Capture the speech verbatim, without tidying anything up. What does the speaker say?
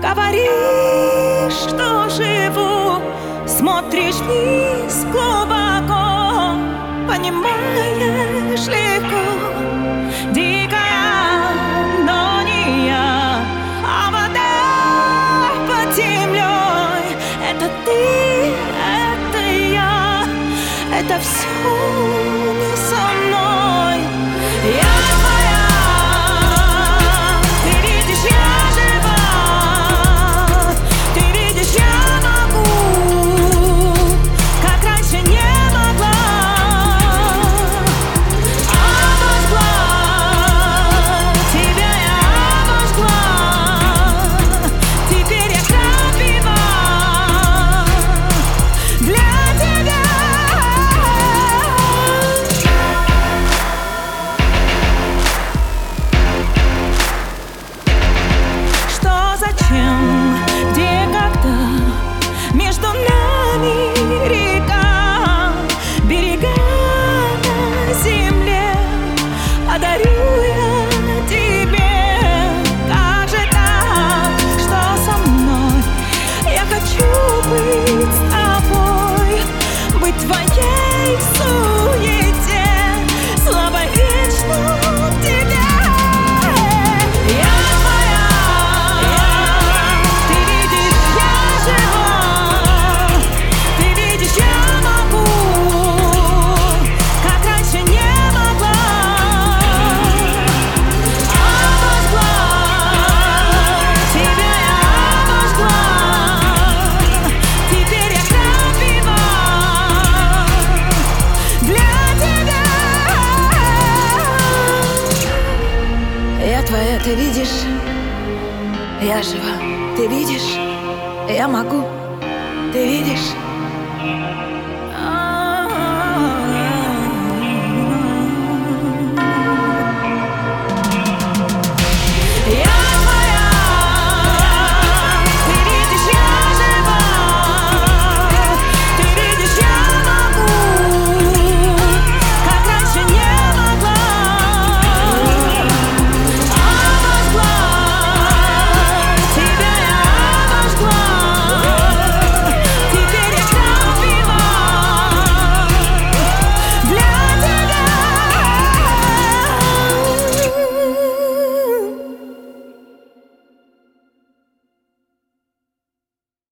Говоришь, что живу, смотришь вниз глубоко, понимаешь легко. Дикая, но не я, а вода под землей. Это ты, это я, это все не со мной. Я твоя, ты видишь, я жива, ты видишь, я могу, как раньше не могла. Обожгла, тебя я обожгла, теперь я крапива для тебя. Зачем, где, когда между нами река, берега на земле, подарю я тебе. Как же так, что со мной? Я хочу быть с тобой, быть твоей в суете, слабо вечно тебя. Твоя, ты видишь, я жива, ты видишь, я могу, ты видишь.